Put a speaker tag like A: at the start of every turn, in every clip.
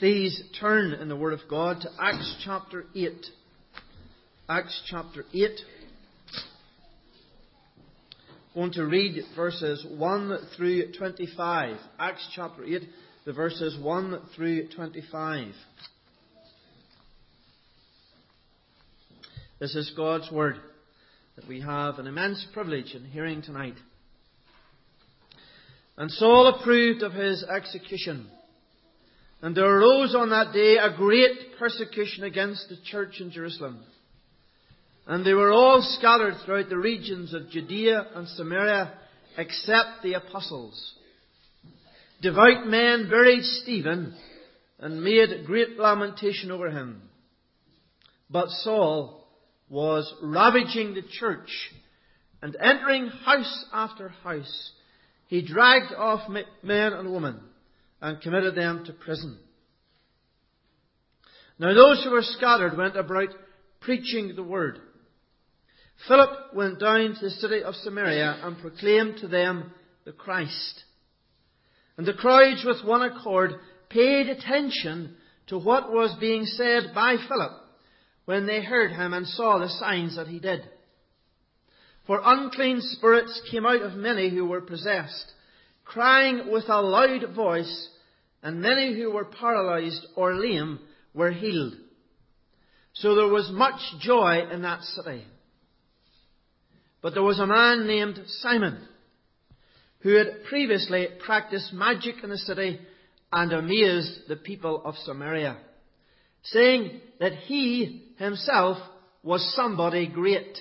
A: Please turn in the Word of God to Acts chapter 8. Acts chapter 8. I'm going to read verses 1 through 25. Acts chapter 8, the verses 1 through 25. This is God's Word that we have an immense privilege in hearing tonight. And Saul approved of his execution. And there arose on that day a great persecution against the church in Jerusalem. And they were all scattered throughout the regions of Judea and Samaria, except the apostles. Devout men buried Stephen and made great lamentation over him. But Saul was ravaging the church, and entering house after house, he dragged off men and women and committed them to prison. Now those who were scattered went about preaching the word. Philip went down to the city of Samaria and proclaimed to them the Christ. And the crowds with one accord paid attention to what was being said by Philip when they heard him and saw the signs that he did. For unclean spirits came out of many who were possessed, crying with a loud voice, and many who were paralyzed or lame were healed. So there was much joy in that city. But there was a man named Simon, who had previously practiced magic in the city and amazed the people of Samaria, saying that he himself was somebody great.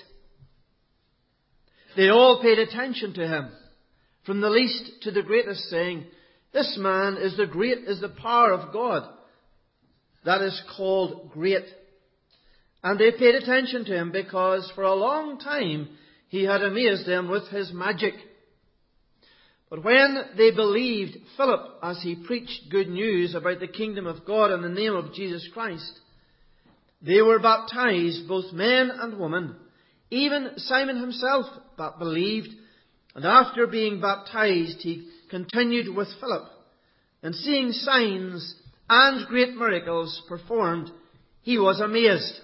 A: They all paid attention to him, from the least to the greatest, saying, "This man is the power of God that is called great." And they paid attention to him because for a long time he had amazed them with his magic. But when they believed Philip as he preached good news about the kingdom of God in the name of Jesus Christ, they were baptized, both men and women. Even Simon himself believed, and after being baptized he continued with Philip, and seeing signs and great miracles performed, he was amazed.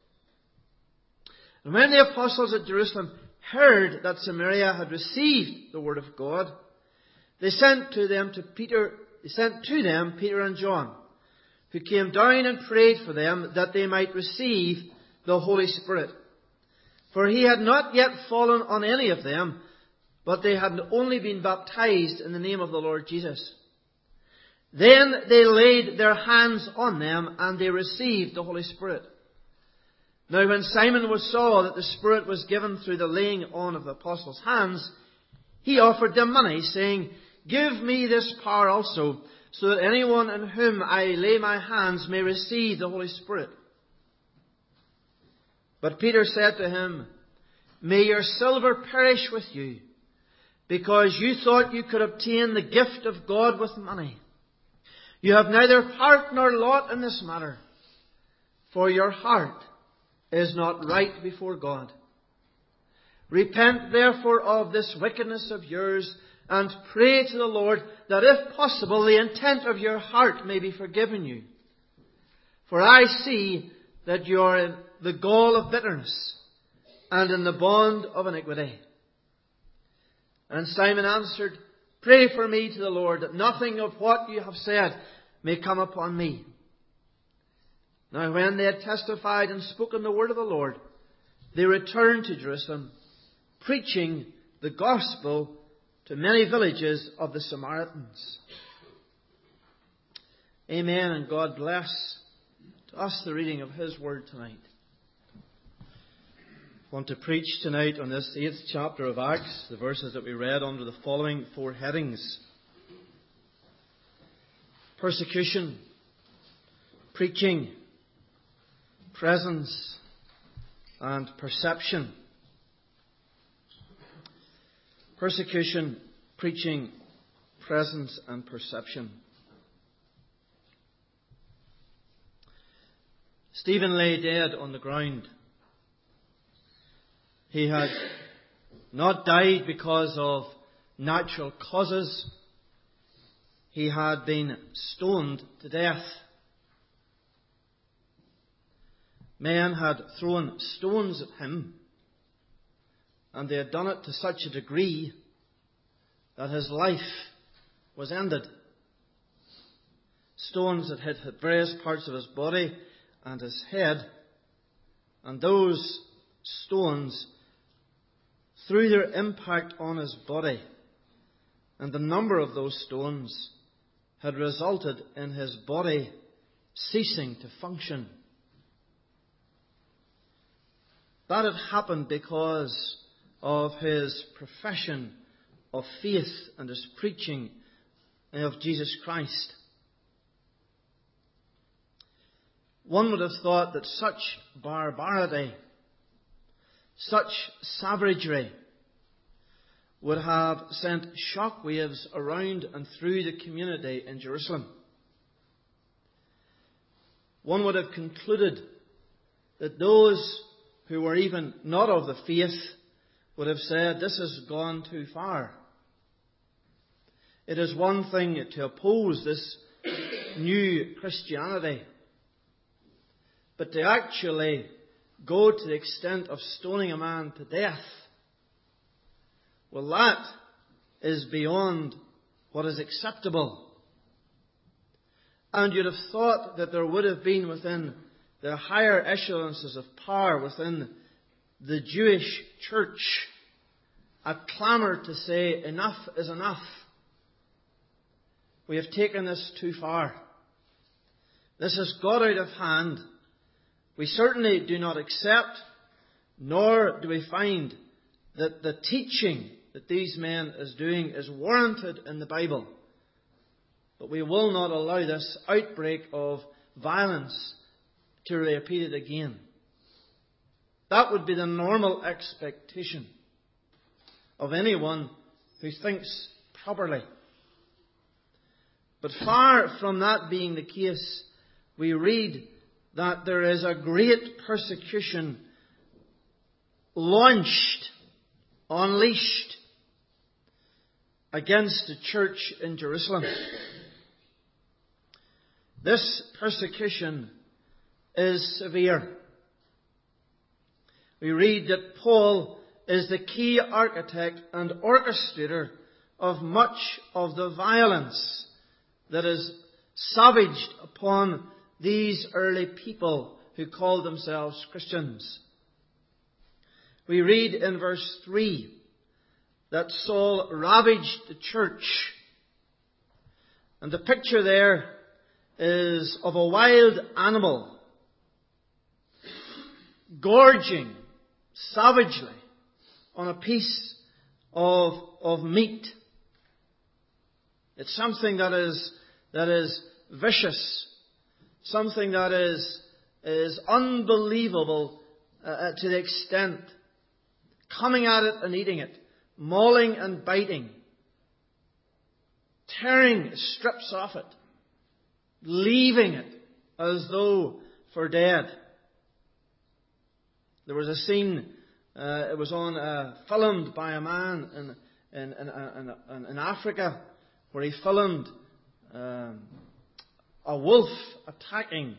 A: And when the apostles at Jerusalem heard that Samaria had received the word of God, they sent to them Peter and John, who came down and prayed for them that they might receive the Holy Spirit. For he had not yet fallen on any of them, but they had only been baptized in the name of the Lord Jesus. Then they laid their hands on them, and they received the Holy Spirit. Now when Simon saw that the Spirit was given through the laying on of the apostles' hands, he offered them money, saying, "Give me this power also, so that anyone in whom I lay my hands may receive the Holy Spirit." But Peter said to him, "May your silver perish with you, because you thought you could obtain the gift of God with money. You have neither part nor lot in this matter, for your heart is not right before God. Repent therefore of this wickedness of yours, and pray to the Lord that if possible the intent of your heart may be forgiven you. For I see that you are in the gall of bitterness and in the bond of iniquity." And Simon answered, "Pray for me to the Lord, that nothing of what you have said may come upon me." Now when they had testified and spoken the word of the Lord, they returned to Jerusalem, preaching the gospel to many villages of the Samaritans. Amen, and God bless to us the reading of His word tonight. I want to preach tonight on this 8th chapter of Acts, the verses that we read under the following 4 headings: persecution, preaching, presence, and perception. Persecution, preaching, presence, and perception. Stephen lay dead on the ground. He had not died because of natural causes. He had been stoned to death men had thrown stones at him, and they had done it to such a degree that his life was ended. Stones had hit various parts of his body and his head, and those stones, through their impact on his body, and the number of those stones, had resulted in his body ceasing to function. That had happened because of his profession of faith and his preaching of Jesus Christ. One would have thought that such barbarity, such savagery, would have sent shockwaves around and through the community in Jerusalem. One would have concluded that those who were even not of the faith would have said, this has gone too far. It is one thing to oppose this new Christianity, but to actually go to the extent of stoning a man to death, well, that is beyond what is acceptable. And you'd have thought that there would have been within the higher echelons of power within the Jewish church a clamour to say, enough is enough. We have taken this too far. This has got out of hand. We certainly do not accept, nor do we find that the teaching that these men is doing is warranted in the Bible. But we will not allow this outbreak of violence to be repeated again. That would be the normal expectation of anyone who thinks properly. But far from that being the case, we read that there is a great persecution unleashed against the church in Jerusalem. This persecution is severe. We read that Paul is the key architect and orchestrator of much of the violence that is savaged upon these early people who called themselves Christians. We read in verse 3 that Saul ravaged the church. And the picture there is of a wild animal gorging savagely on a piece of meat. It's something that is vicious, something that is unbelievable to the extent, coming at it and eating it, mauling and biting, tearing strips off it, leaving it as though for dead. There was a scene, it was filmed by a man in Africa, where he filmed a wolf attacking,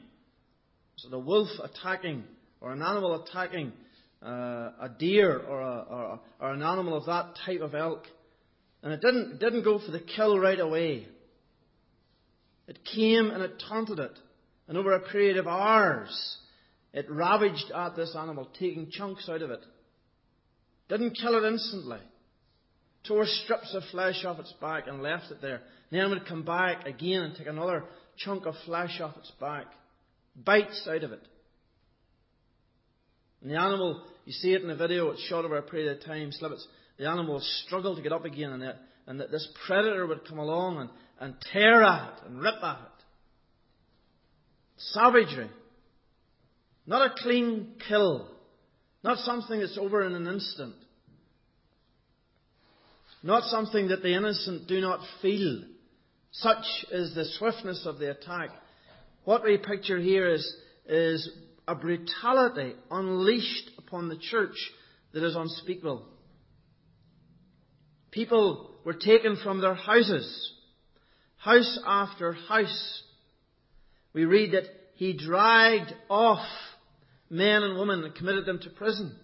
A: or an animal attacking a deer or an animal of that type of elk. And it didn't go for the kill right away. It came and it taunted it. And over a period of hours, it ravaged at this animal, taking chunks out of it. Didn't kill it instantly. Tore strips of flesh off its back and left it there. And then would come back again and take another chunk of flesh off its back. Bites out of it. And the animal, you see it in the video, it's shot over a period of time, the animal will struggle to get up again, and this predator would come along and tear at it and rip at it. Savagery. Not a clean kill. Not something that's over in an instant. Not something that the innocent do not feel. Such is the swiftness of the attack. What we picture here is a brutality unleashed upon the church that is unspeakable. People were taken from their houses, house after house. We read that he dragged off men and women and committed them to prison.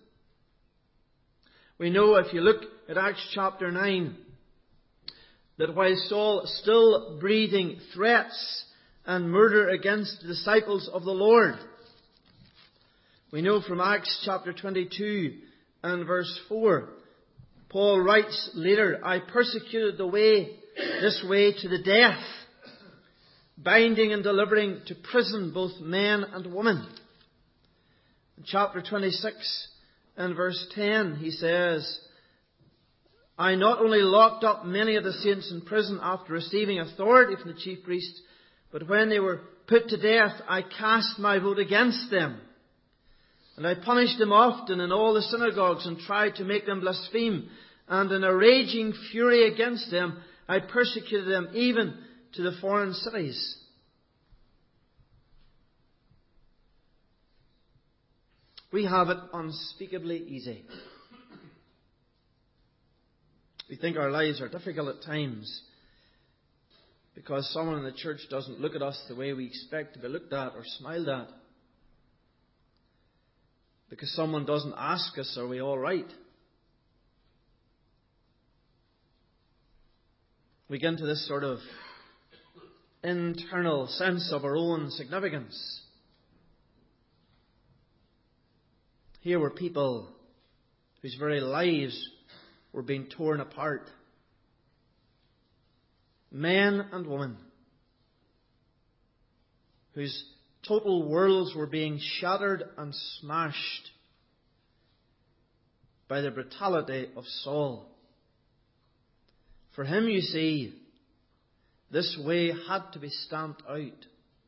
A: We know, if you look at Acts chapter 9, that while Saul still breathing threats and murder against the disciples of the Lord, we know from Acts chapter 22 and verse 4, Paul writes later, I persecuted this way to the death, binding and delivering to prison both men and women. In chapter 26 and verse 10, he says, I not only locked up many of the saints in prison after receiving authority from the chief priests, but when they were put to death, I cast my vote against them. And I punished them often in all the synagogues and tried to make them blaspheme. And in a raging fury against them, I persecuted them even to the foreign cities. We have it unspeakably easy. We think our lives are difficult at times because someone in the church doesn't look at us the way we expect to be looked at or smiled at. Because someone doesn't ask us, are we all right? We get into this sort of internal sense of our own significance. Here were people whose very lives were being torn apart. Men and women whose total worlds were being shattered and smashed by the brutality of Saul. For him, you see, this way had to be stamped out.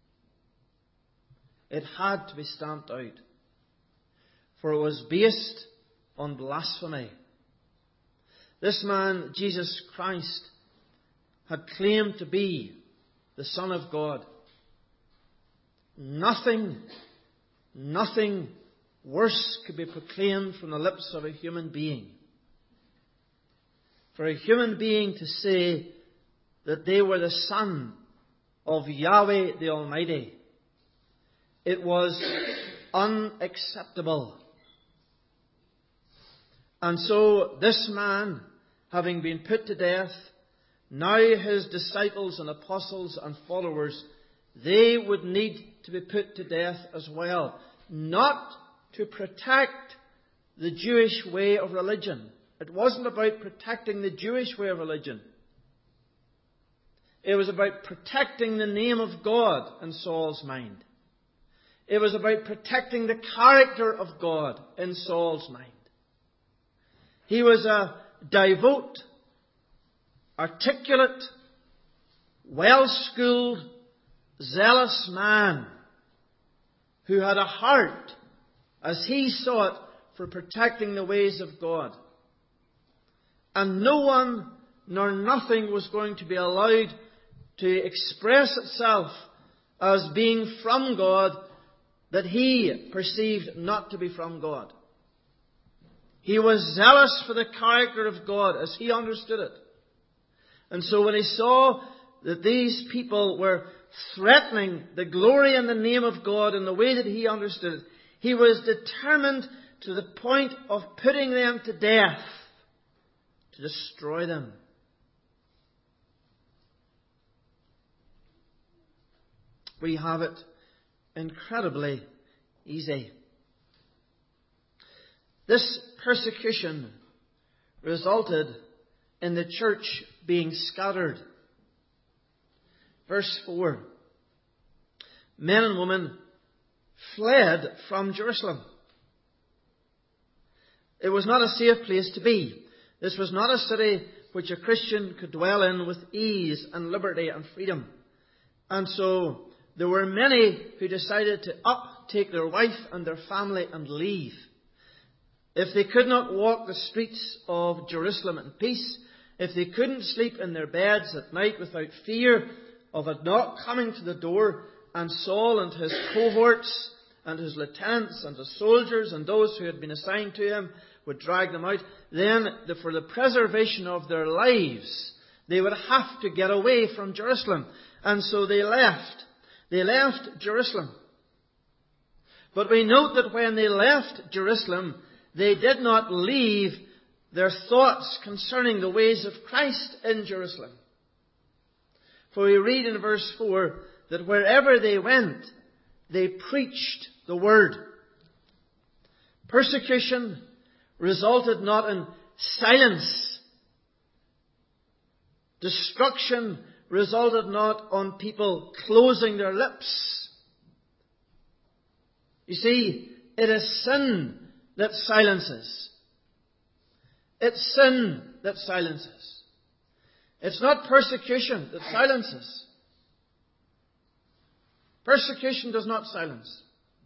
A: It had to be stamped out. For it was based on blasphemy. This man, Jesus Christ, had claimed to be the Son of God. Nothing worse could be proclaimed from the lips of a human being. For a human being to say that they were the Son of Yahweh the Almighty, it was unacceptable. And so this man, having been put to death, now his disciples and apostles and followers, they would need to be put to death as well. Not to protect the Jewish way of religion. It wasn't about protecting the Jewish way of religion. It was about protecting the name of God in Saul's mind. It was about protecting the character of God in Saul's mind. He was a devout, articulate, well-schooled, zealous man who had a heart, as he saw it, for protecting the ways of God. And no one nor nothing was going to be allowed to express itself as being from God that he perceived not to be from God. He was zealous for the character of God as he understood it. And so when he saw that these people were threatening the glory and the name of God in the way that he understood it, he was determined to the point of putting them to death, to destroy them. We have it incredibly easy. This persecution resulted in the church being scattered. Verse 4. Men and women fled from Jerusalem. It was not a safe place to be. This was not a city which a Christian could dwell in with ease and liberty and freedom. And so there were many who decided to take their wife and their family and leave. If they could not walk the streets of Jerusalem in peace, if they couldn't sleep in their beds at night without fear of a knock coming to the door, and Saul and his cohorts and his lieutenants and his soldiers and those who had been assigned to him would drag them out, then for the preservation of their lives, they would have to get away from Jerusalem. And so they left. They left Jerusalem. But we note that when they left Jerusalem, they did not leave their thoughts concerning the ways of Christ in Jerusalem. For we read in verse 4 that wherever they went, they preached the word. Persecution resulted not in silence. Destruction resulted not on people closing their lips. You see, it is sin that silences. It's sin that silences. It's not persecution that silences. Persecution does not silence.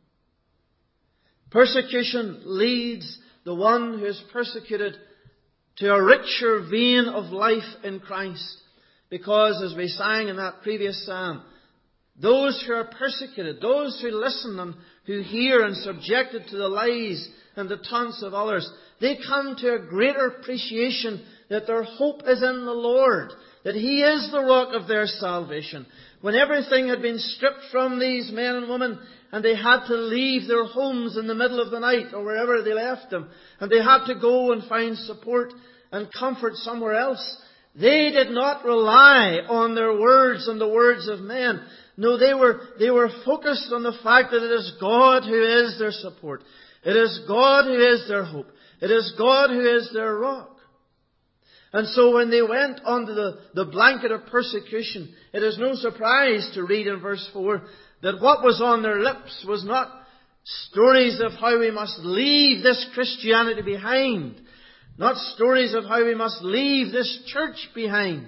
A: Persecution leads the one who is persecuted to a richer vein of life in Christ. Because, as we sang in that previous psalm, those who are persecuted, those who listen and who hear and subjected to the lies and the taunts of others, they come to a greater appreciation that their hope is in the Lord, that He is the rock of their salvation. When everything had been stripped from these men and women, and they had to leave their homes in the middle of the night or wherever they left them, and they had to go and find support and comfort somewhere else, they did not rely on their words and the words of men. No, they were focused on the fact that it is God who is their support. It is God who is their hope. It is God who is their rock. And so when they went under the blanket of persecution, it is no surprise to read in verse 4 that what was on their lips was not stories of how we must leave this Christianity behind, not stories of how we must leave this church behind.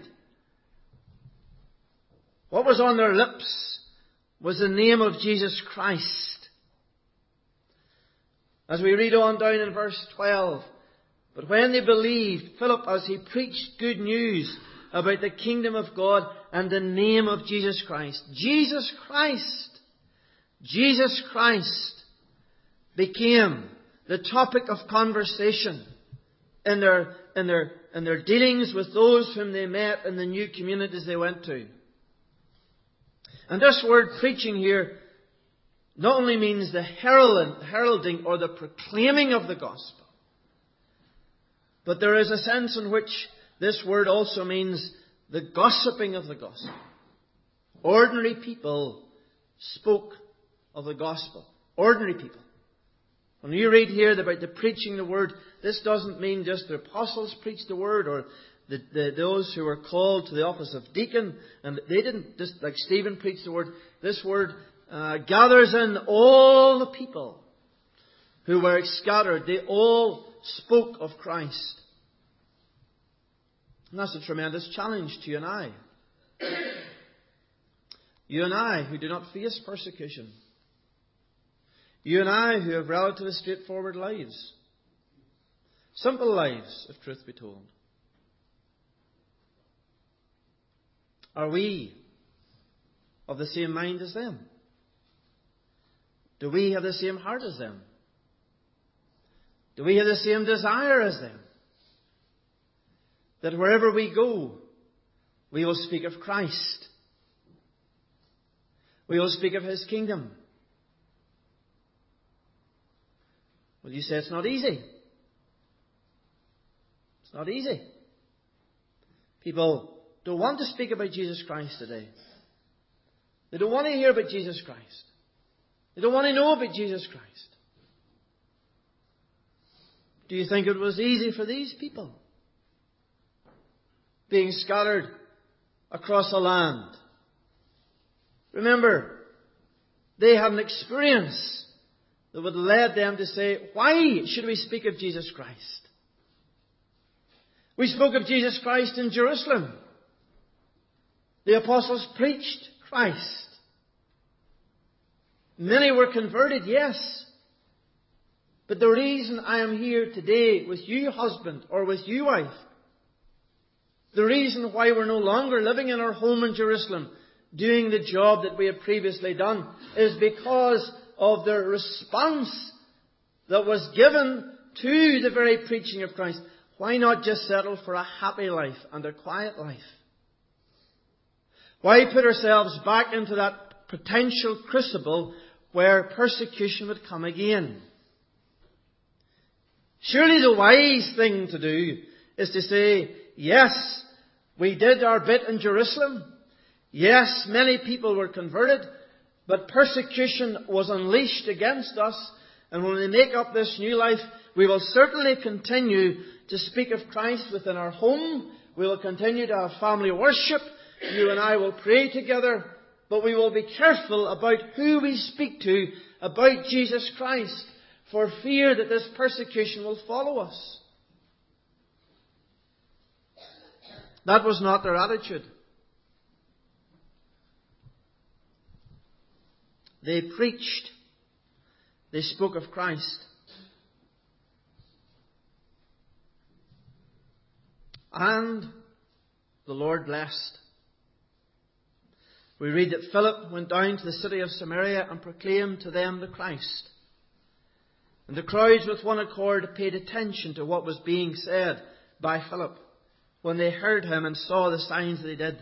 A: What was on their lips was the name of Jesus Christ. As we read on down in verse 12, but when they believed Philip as he preached good news about the kingdom of God and the name of Jesus Christ, Jesus Christ became the topic of conversation in their dealings with those whom they met in the new communities they went to. And this word preaching here not only means the heralding or the proclaiming of the gospel, but there is a sense in which this word also means the gossiping of the gospel. Ordinary people spoke of the gospel. Ordinary people. When you read here about the preaching the word, this doesn't mean just the apostles preached the word or those who were called to the office of deacon, and they didn't just like Stephen preach the word. This word gathers in all the people who were scattered. They all spoke of Christ. And that's a tremendous challenge to you and I. You and I who do not face persecution. You and I who have relatively straightforward lives. Simple lives, if truth be told. Are we of the same mind as them? Do we have the same heart as them? Do we have the same desire as them? That wherever we go, we will speak of Christ. We will speak of His kingdom. Well, you say it's not easy. It's not easy. People don't want to speak about Jesus Christ today. They don't want to hear about Jesus Christ. They don't want to know about Jesus Christ. Do you think it was easy for these people? Being scattered across a land. Remember, they had an experience that would lead them to say, why should we speak of Jesus Christ? We spoke of Jesus Christ in Jerusalem. The apostles preached Christ. Many were converted, yes. But the reason I am here today with you, husband, or with you, wife, the reason why we're no longer living in our home in Jerusalem, doing the job that we had previously done, is because of the response that was given to the very preaching of Christ. Why not just settle for a happy life and a quiet life? Why put ourselves back into that potential crucible where persecution would come again. Surely the wise thing to do is to say, yes, we did our bit in Jerusalem. Yes, many people were converted, but persecution was unleashed against us. And when we make up this new life, we will certainly continue to speak of Christ within our home. We will continue to have family worship. You and I will pray together. But we will be careful about who we speak to about Jesus Christ, for fear that this persecution will follow us. That was not their attitude. They preached. They spoke of Christ. And the Lord blessed. We read that Philip went down to the city of Samaria and proclaimed to them the Christ. And the crowds with one accord paid attention to what was being said by Philip when they heard him and saw the signs that he did.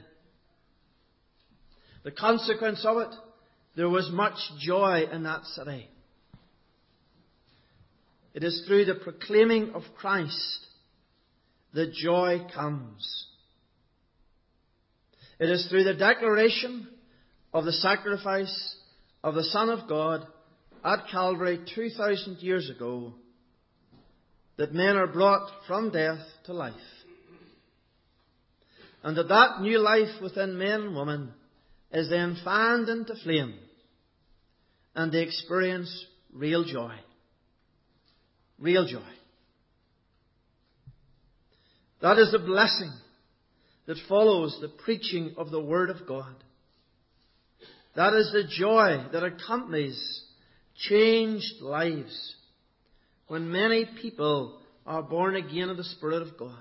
A: The consequence of it, there was much joy in that city. It is through the proclaiming of Christ that joy comes. It is through the declaration of the sacrifice of the Son of God at Calvary 2,000 years ago that men are brought from death to life. And that new life within men and women is then fanned into flame, and they experience real joy. Real joy. That is the blessing that follows the preaching of the Word of God. That is the joy that accompanies changed lives when many people are born again of the Spirit of God.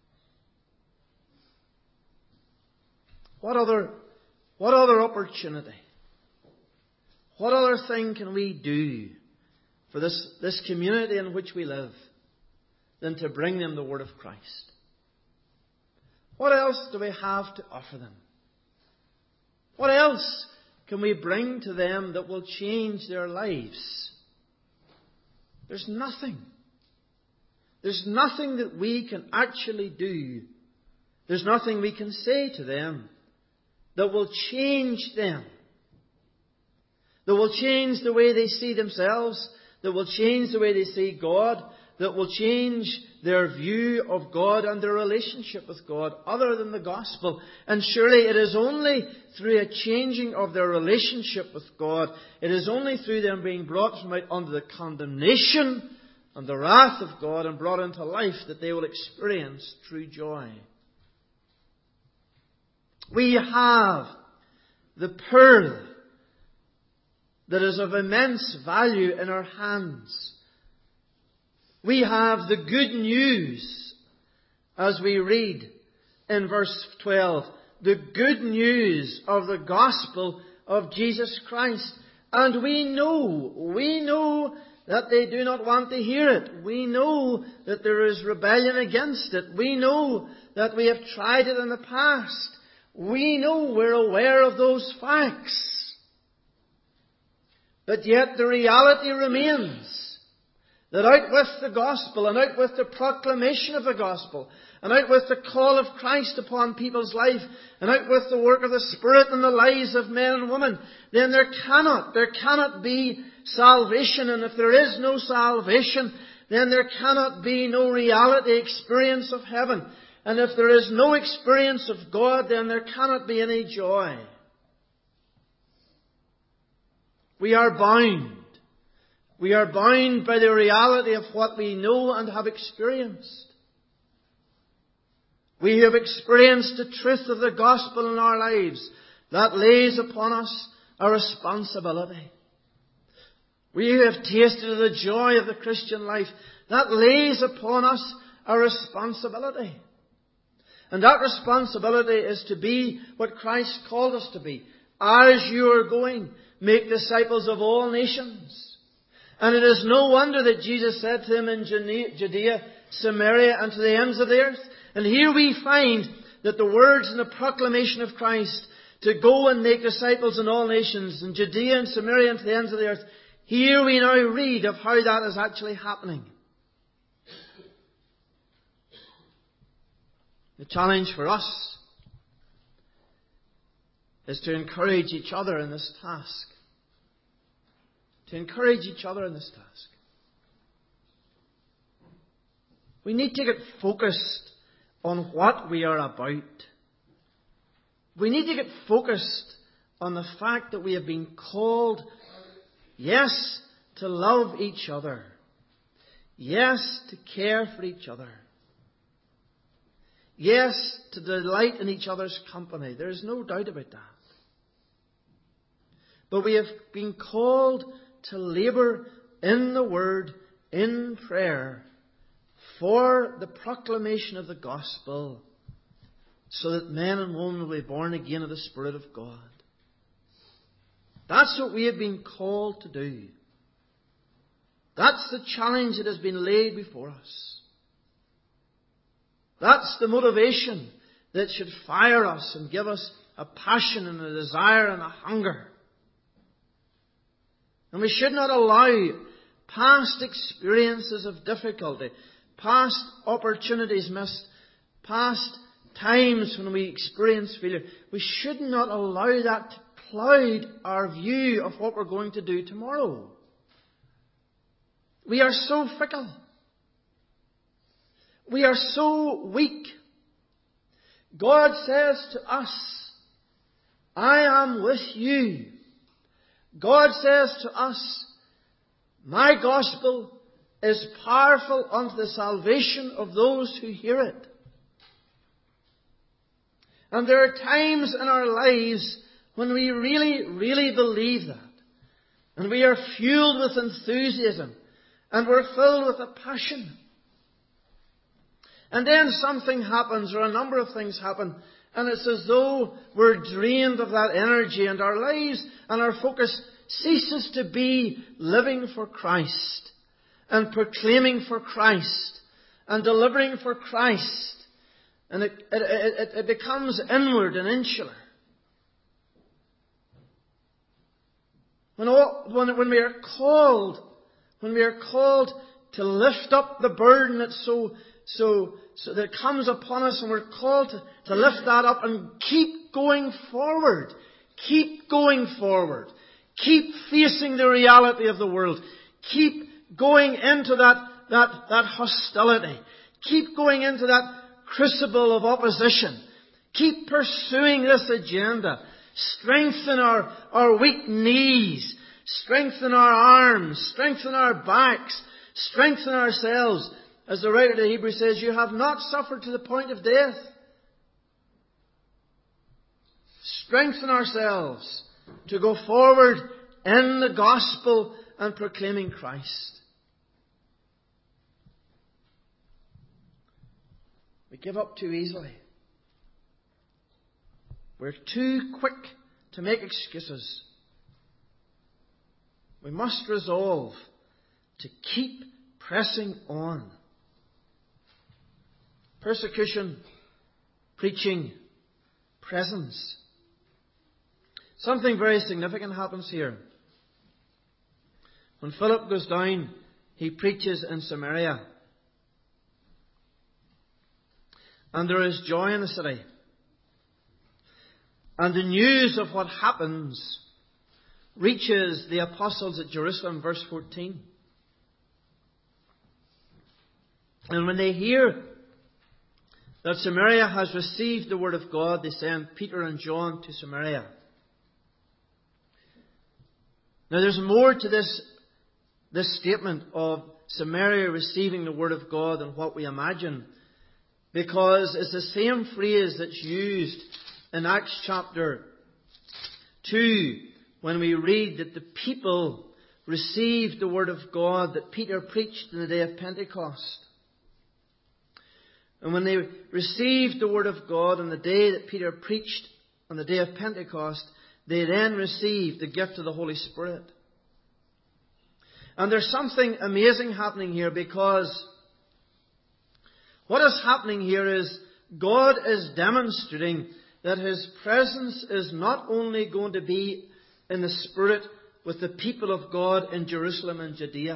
A: What other opportunity? What other thing can we do for this community in which we live than to bring them the Word of Christ? What else do we have to offer them? What else can we bring to them that will change their lives? There's nothing. There's nothing that we can actually do. There's nothing we can say to them that will change them. That will change the way they see themselves. That will change the way they see God. That will change their view of God and their relationship with God other than the gospel. And surely it is only through a changing of their relationship with God, it is only through them being brought from out under the condemnation and the wrath of God and brought into life that they will experience true joy. We have the pearl that is of immense value in our hands. We have the good news, as we read in verse 12, the good news of the gospel of Jesus Christ. And we know that they do not want to hear it. We know that there is rebellion against it. We know that we have tried it in the past. We know, we're aware of those facts. But yet the reality remains that out with the gospel and out with the proclamation of the gospel and out with the call of Christ upon people's life and out with the work of the Spirit in the lives of men and women, then there cannot be salvation. And if there is no salvation, then there cannot be no reality experience of heaven. And if there is no experience of God, then there cannot be any joy. We are bound. We are bound by the reality of what we know and have experienced. We have experienced the truth of the gospel in our lives. That lays upon us a responsibility. We have tasted of the joy of the Christian life. That lays upon us a responsibility. And that responsibility is to be what Christ called us to be. As you are going, make disciples of all nations. And it is no wonder that Jesus said to them in Judea, Samaria, and to the ends of the earth. And here we find that the words and the proclamation of Christ to go and make disciples in all nations, in Judea and Samaria and to the ends of the earth. Here we now read of how that is actually happening. The challenge for us is to encourage each other in this task. To encourage each other in this task. We need to get focused on what we are about. We need to get focused on the fact that we have been called, yes, to love each other. Yes, to care for each other. Yes, to delight in each other's company. There is no doubt about that. But we have been called to labour in the Word, in prayer, for the proclamation of the gospel, so that men and women will be born again of the Spirit of God. That's what we have been called to do. That's the challenge that has been laid before us. That's the motivation that should fire us and give us a passion and a desire and a hunger. And we should not allow past experiences of difficulty, past opportunities missed, past times when we experience failure. We should not allow that to cloud our view of what we're going to do tomorrow. We are so fickle. We are so weak. God says to us, I am with you. God says to us, my gospel is powerful unto the salvation of those who hear it. And there are times in our lives when we really, really believe that. And we are fueled with enthusiasm. And we're filled with a passion. And then something happens, or a number of things happen, and it's as though we're drained of that energy, and our lives and our focus ceases to be living for Christ, and proclaiming for Christ, and delivering for Christ. And it becomes inward and insular. When we are called to lift up the burden that's so that comes upon us, and we're called to lift that up and keep going forward. Keep going forward. Keep facing the reality of the world. Keep going into that hostility. Keep going into that crucible of opposition. Keep pursuing this agenda. Strengthen our weak knees. Strengthen our arms. Strengthen our backs. Strengthen ourselves. As the writer to Hebrews says, you have not suffered to the point of death. Strengthen ourselves to go forward in the gospel and proclaiming Christ. We give up too easily. We're too quick to make excuses. We must resolve to keep pressing on. Persecution, preaching, presence. Something very significant happens here. When Philip goes down, he preaches in Samaria. And there is joy in the city. And the news of what happens reaches the apostles at Jerusalem, verse 14. And when they hear that Samaria has received the word of God, they send Peter and John to Samaria. Now there's more to this statement of Samaria receiving the word of God than what we imagine. Because it's the same phrase that's used in Acts chapter 2 when we read that the people received the word of God that Peter preached on the day of Pentecost. And when they received the word of God on the day that Peter preached on the day of Pentecost, they then received the gift of the Holy Spirit. And there's something amazing happening here, because what is happening here is God is demonstrating that His presence is not only going to be in the Spirit with the people of God in Jerusalem and Judea.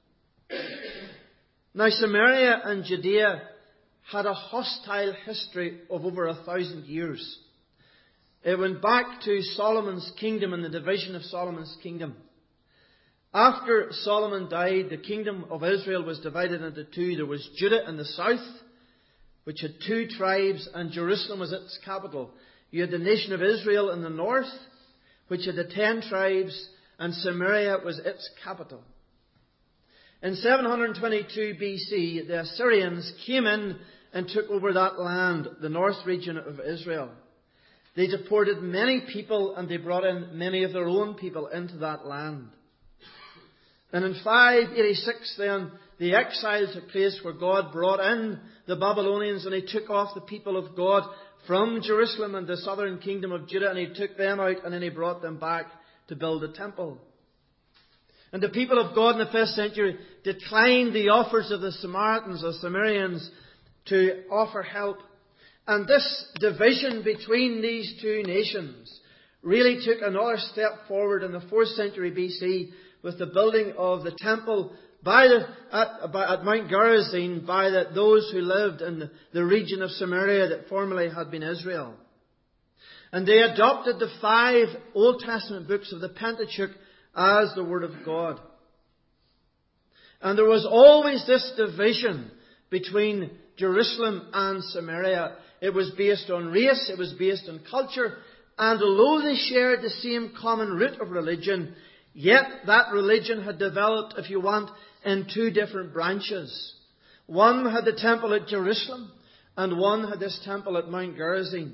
A: Now, Samaria and Judea had a hostile history of over 1,000 years. It went back to Solomon's kingdom and the division of Solomon's kingdom. After Solomon died, the kingdom of Israel was divided into two. There was Judah in the south, which had 2 tribes, and Jerusalem was its capital. You had the nation of Israel in the north, which had the 10 tribes, and Samaria was its capital. In 722 BC, the Assyrians came in and took over that land, the north region of Israel. They deported many people, and they brought in many of their own people into that land. And in 586 then, the exile took place where God brought in the Babylonians, and He took off the people of God from Jerusalem and the southern kingdom of Judah, and He took them out, and then He brought them back to build a temple. And the people of God in the 5th century declined the offers of the Samaritans or Samaritans to offer help. And this division between these two nations really took another step forward in the 4th century BC with the building of the temple at Mount Gerizim by those who lived in the region of Samaria that formerly had been Israel. And they adopted the 5 Old Testament books of the Pentateuch as the Word of God. And there was always this division between Jerusalem and Samaria. It was based on race, it was based on culture, and although they shared the same common root of religion, yet that religion had developed, if you want, in 2 different branches. One had the temple at Jerusalem, and one had this temple at Mount Gerizim.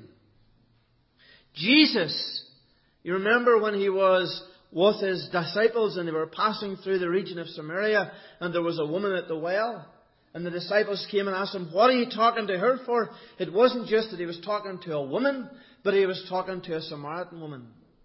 A: Jesus, you remember when He was with His disciples and they were passing through the region of Samaria, and there was a woman at the well, and the disciples came and asked Him, "What are you talking to her for?" It wasn't just that He was talking to a woman, but He was talking to a Samaritan woman.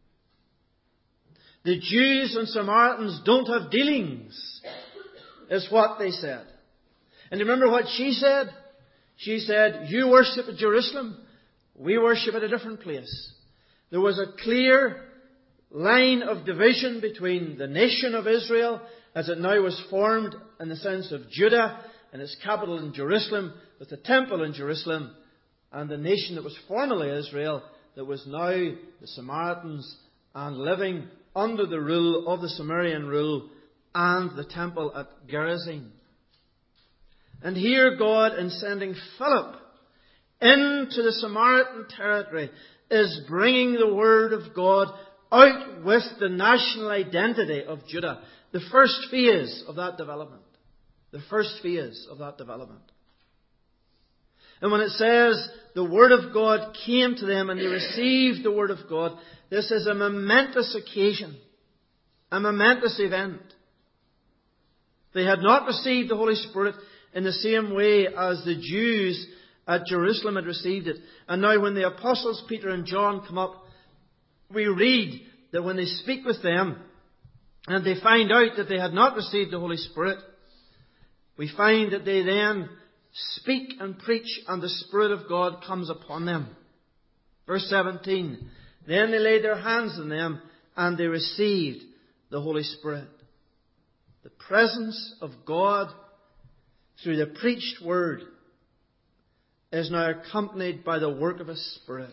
A: The Jews and Samaritans don't have dealings, is what they said. And remember what she said? She said, "You worship at Jerusalem, we worship at a different place." There was a clear line of division between the nation of Israel, as it now was formed in the sense of Judah and its capital in Jerusalem, with the temple in Jerusalem, and the nation that was formerly Israel, that was now the Samaritans, and living under the rule of the Samaritan rule and the temple at Gerizim. And here God, in sending Philip into the Samaritan territory, is bringing the Word of God out with the national identity of Judah. The first phase of that development. The first phase of that development. And when it says the Word of God came to them and they received the Word of God, this is a momentous occasion. A momentous event. They had not received the Holy Spirit in the same way as the Jews at Jerusalem had received it. And now when the apostles Peter and John come up, we read that when they speak with them and they find out that they had not received the Holy Spirit, we find that they then speak and preach and the Spirit of God comes upon them. Verse 17, then they laid their hands on them and they received the Holy Spirit. The presence of God through the preached word is now accompanied by the work of His Spirit.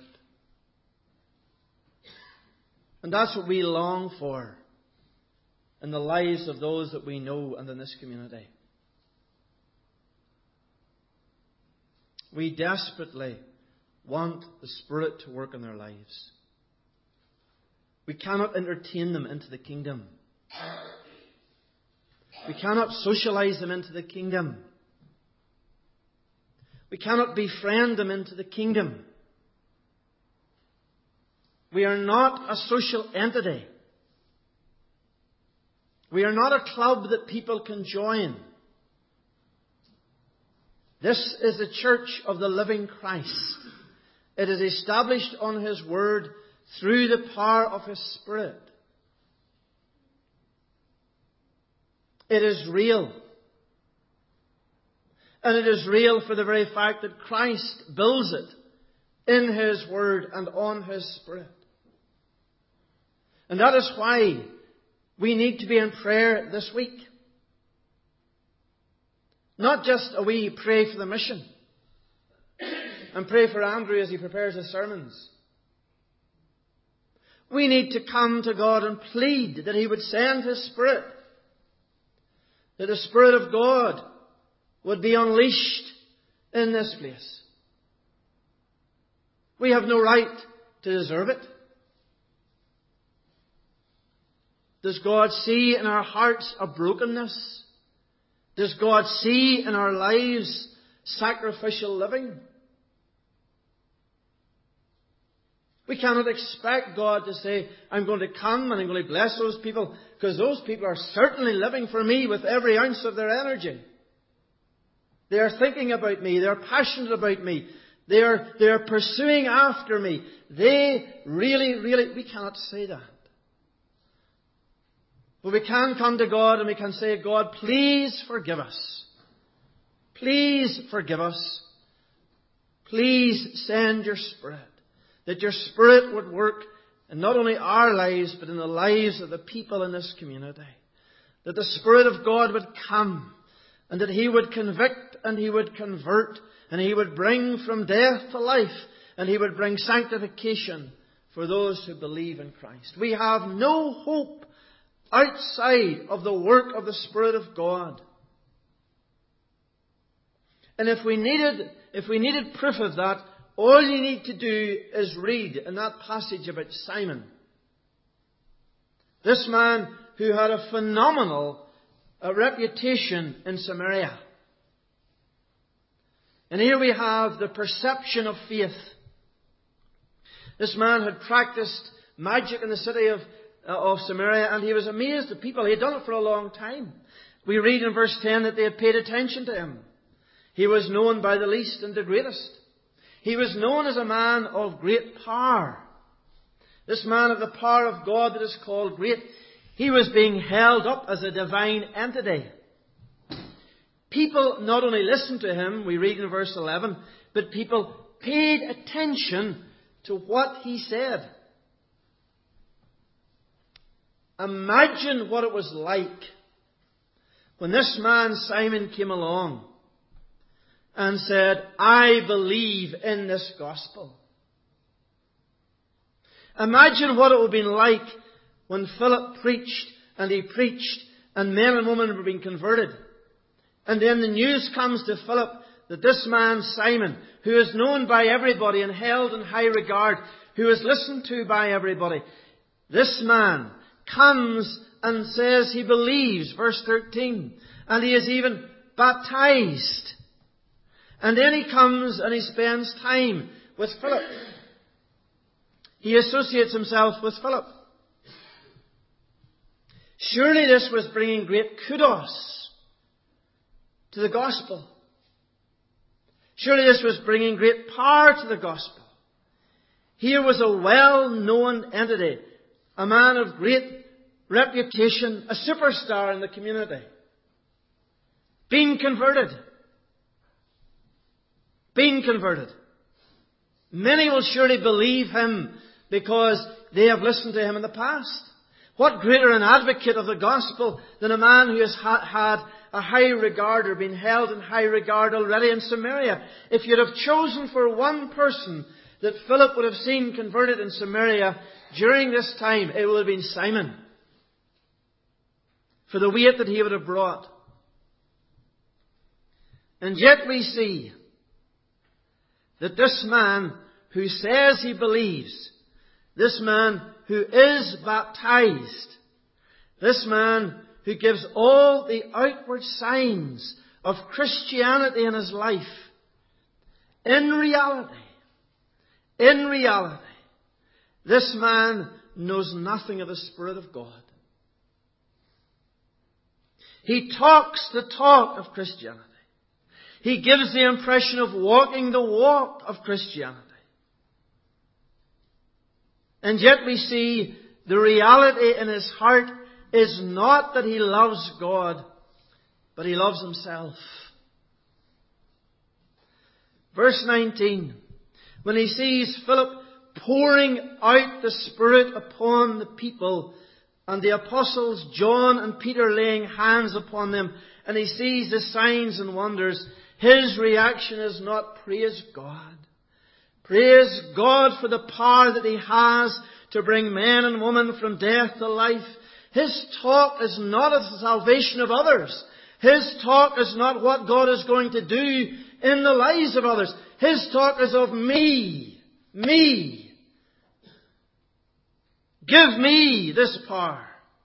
A: And that's what we long for in the lives of those that we know and in this community. We desperately want the Spirit to work in their lives. We cannot entertain them into the kingdom. We cannot socialize them into the kingdom. We cannot befriend them into the kingdom. We are not a social entity. We are not a club that people can join. This is the church of the living Christ. It is established on His Word through the power of His Spirit. It is real. And it is real for the very fact that Christ builds it in His Word and on His Spirit. And that is why we need to be in prayer this week. Not just a wee pray for the mission and pray for Andrew as he prepares his sermons. We need to come to God and plead that He would send His Spirit, that the Spirit of God would be unleashed in this place. We have no right to deserve it. Does God see in our hearts a brokenness? Does God see in our lives sacrificial living? We cannot expect God to say, I'm going to come and I'm going to bless those people, because those people are certainly living for me with every ounce of their energy. They are thinking about me. They are passionate about me. They are pursuing after me. They really, we cannot say that. But we can come to God and we can say, God, please forgive us. Please forgive us. Please send your Spirit. That your Spirit would work in not only our lives, but in the lives of the people in this community. That the Spirit of God would come, and that He would convict and He would convert, and He would bring from death to life, and He would bring sanctification for those who believe in Christ. We have no hope outside of the work of the Spirit of God. And if we needed proof of that, all you need to do is read in that passage about Simon. This man who had a phenomenal reputation in Samaria. And here we have the perception of faith. This man had practiced magic in the city of Samaria, and he was amazed at people. He had done it for a long time. We read in verse 10 that they had paid attention to him. He was known by the least and the greatest. He was known as a man of great power. This man of the power of God that is called great. He was being held up as a divine entity. People not only listened to him, we read in verse 11, but people paid attention to what he said. Imagine what it was like when this man Simon came along and said, I believe in this gospel. Imagine what it would have been like when Philip preached and and men and women were being converted. And then the news comes to Philip that this man Simon, who is known by everybody and held in high regard, who is listened to by everybody, this man comes and says he believes, verse 13, and he is even baptized. And then he comes and he spends time with Philip. He associates himself with Philip. Surely this was bringing great kudos to the gospel. Surely this was bringing great power to the gospel. Here was a well-known entity, a man of great reputation, a superstar in the community, being converted. Being converted. Many will surely believe him because they have listened to him in the past. What greater an advocate of the gospel than a man who has had a high regard or been held in high regard already in Samaria? If you'd have chosen for one person that Philip would have seen converted in Samaria during this time, it would have been Simon. For the weight that he would have brought. And yet we see that this man who says he believes, this man who is baptized, this man who gives all the outward signs of Christianity in his life, in reality, this man knows nothing of the Spirit of God. He talks the talk of Christianity. He gives the impression of walking the walk of Christianity. And yet we see the reality in his heart is not that he loves God, but he loves himself. Verse 19. when he sees Philip pouring out the Spirit upon the people, and the apostles John and Peter laying hands upon them, and he sees the signs and wonders, his reaction is not praise God. Praise God for the power that he has to bring men and women from death to life. His talk is not of the salvation of others. His talk is not what God is going to do in the lives of others. His talk is of me. Me. Give me this power,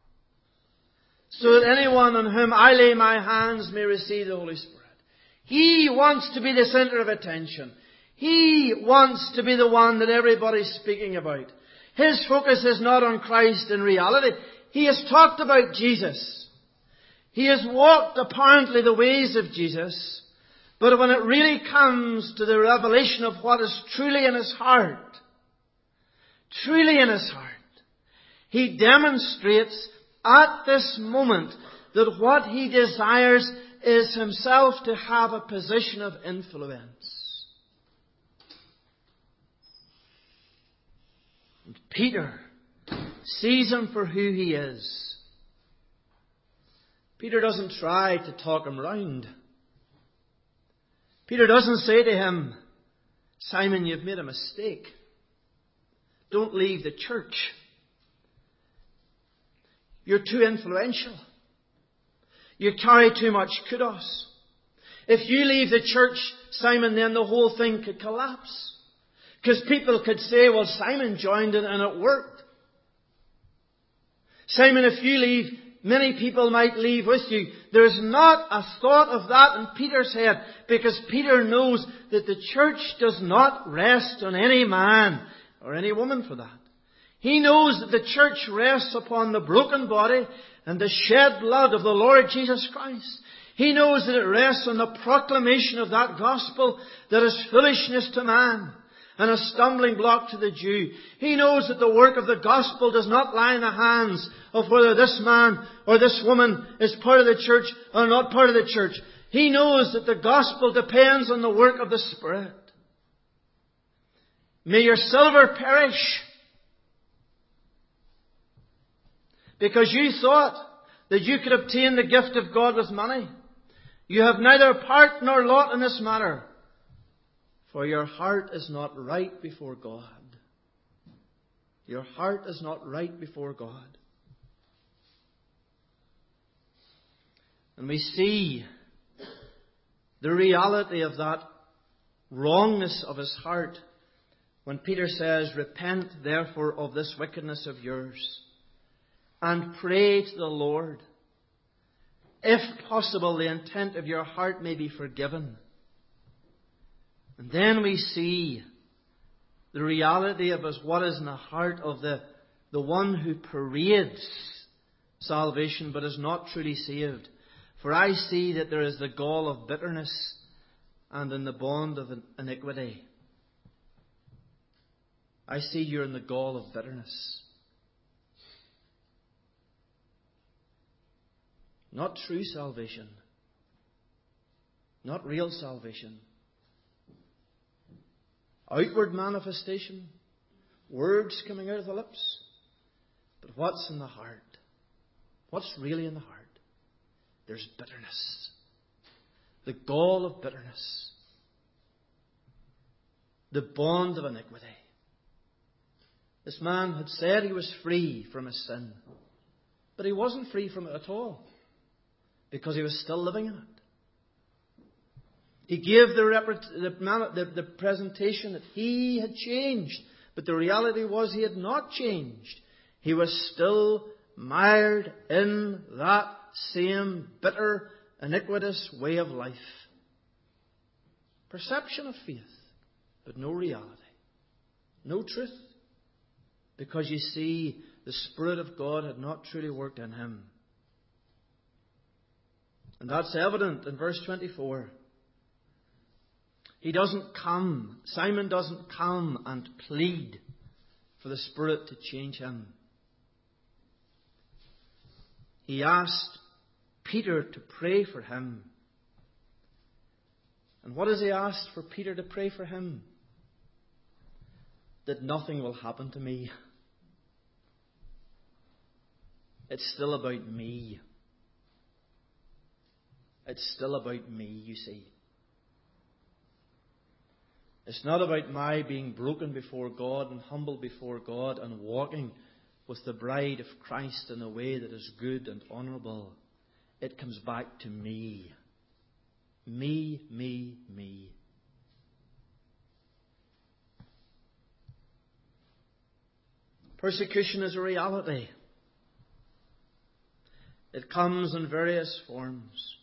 A: so that anyone on whom I lay my hands may receive the Holy Spirit. He wants to be the center of attention. He wants to be the one that everybody's speaking about. His focus is not on Christ in reality. He has talked about Jesus. He has walked apparently the ways of Jesus. But when it really comes to the revelation of what is truly in his heart, he demonstrates at this moment that what he desires is himself to have a position of influence. And Peter sees him for who he is. Peter doesn't try to talk him round. Peter doesn't say to him, Simon, you've made a mistake. Don't leave the church. You're too influential. You carry too much kudos. If you leave the church, Simon, then the whole thing could collapse. Because people could say, well, Simon joined it and it worked. Simon, if you leave, many people might leave with you. There's not a thought of that in Peter's head, because Peter knows that the church does not rest on any man or any woman for that. He knows that the church rests upon the broken body and the shed blood of the Lord Jesus Christ. He knows that it rests on the proclamation of that gospel that is foolishness to man and a stumbling block to the Jew. He knows that the work of the gospel does not lie in the hands of whether this man or this woman is part of the church or not part of the church. He knows that the gospel depends on the work of the Spirit. May your silver perish, because you thought that you could obtain the gift of God with money. You have neither part nor lot in this matter, for your heart is not right before God. Your heart is not right before God. And we see the reality of that wrongness of his heart when Peter says, repent therefore of this wickedness of yours, and pray to the Lord, if possible, the intent of your heart may be forgiven. And then we see the reality of what is in the heart of the one who parades salvation but is not truly saved. For I see that there is the gall of bitterness and in the bond of iniquity. I see you're in the gall of bitterness. Not true salvation. Not real salvation. Outward manifestation. Words coming out of the lips. But what's in the heart? What's really in the heart? There's bitterness. The gall of bitterness. The bond of iniquity. This man had said he was free from his sin. But he wasn't free from it at all, because he was still living in it. He gave the presentation that he had changed, but the reality was he had not changed. He was still mired in that same bitter, iniquitous way of life. Perception of faith, but no reality. No truth. Because you see, the Spirit of God had not truly worked in him. And that's evident in verse 24. He doesn't come, Simon doesn't come and plead for the Spirit to change him. He asked Peter to pray for him. And what has he asked for Peter to pray for him? that nothing will happen to me. It's still about me. It's still about me, you see. It's not about my being broken before God and humble before God and walking with the bride of Christ in a way that is good and honourable. It comes back to me. Me, me, me. Persecution is a reality. It comes in various forms.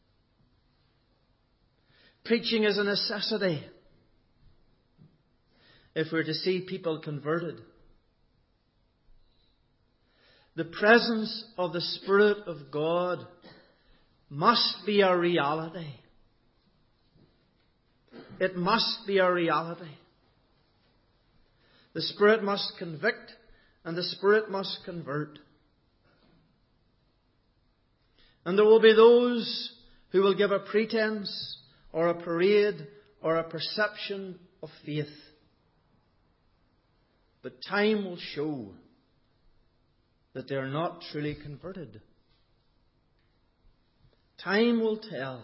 A: Preaching is a necessity if we're to see people converted. The presence of the Spirit of God must be a reality. It must be a reality. The Spirit must convict and the Spirit must convert. And there will be those who will give a pretense or a parade or a perception of faith. But time will show that they are not truly converted. Time will tell.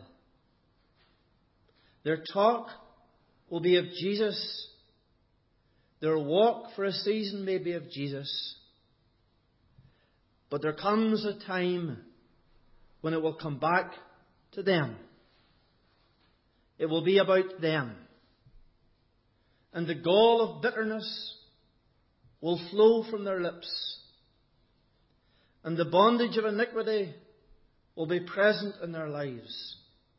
A: Their talk will be of Jesus. Their walk for a season may be of Jesus. But there comes a time when it will come back to them. It will be about them. And the gall of bitterness will flow from their lips. And the bondage of iniquity will be present in their lives.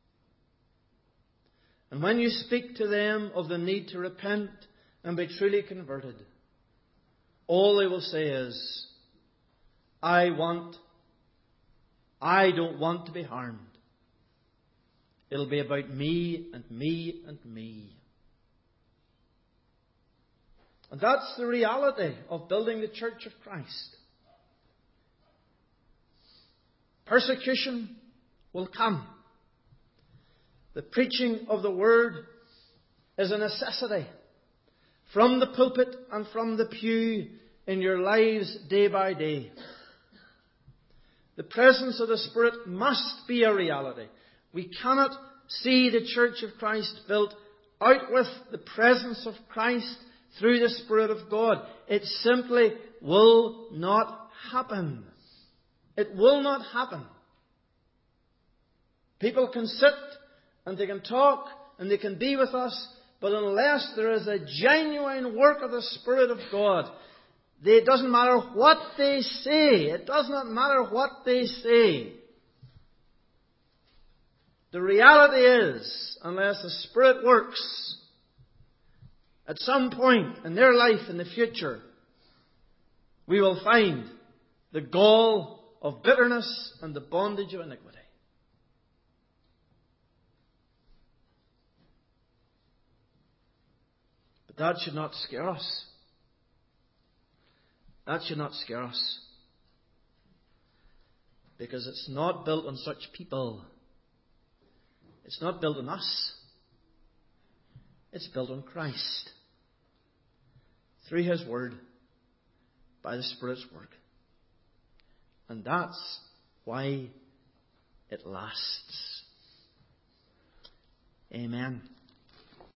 A: And when you speak to them of the need to repent and be truly converted, all they will say is, I don't want to be harmed. It'll be about me and me and me. And that's the reality of building the Church of Christ. Persecution will come. The preaching of the Word is a necessity. From the pulpit and from the pew in your lives day by day. The presence of the Spirit must be a reality. We cannot see the Church of Christ built out with the presence of Christ through the Spirit of God. It simply will not happen. It will not happen. People can sit and they can talk and they can be with us, but unless there is a genuine work of the Spirit of God, it doesn't matter what they say. It does not matter what they say. The reality is, unless the Spirit works at some point in their life in the future, we will find the gall of bitterness and the bondage of iniquity. But that should not scare us. That should not scare us. Because it's not built on such people. It's not built on us. It's built on Christ. Through His Word. By the Spirit's work. And that's why it lasts. Amen.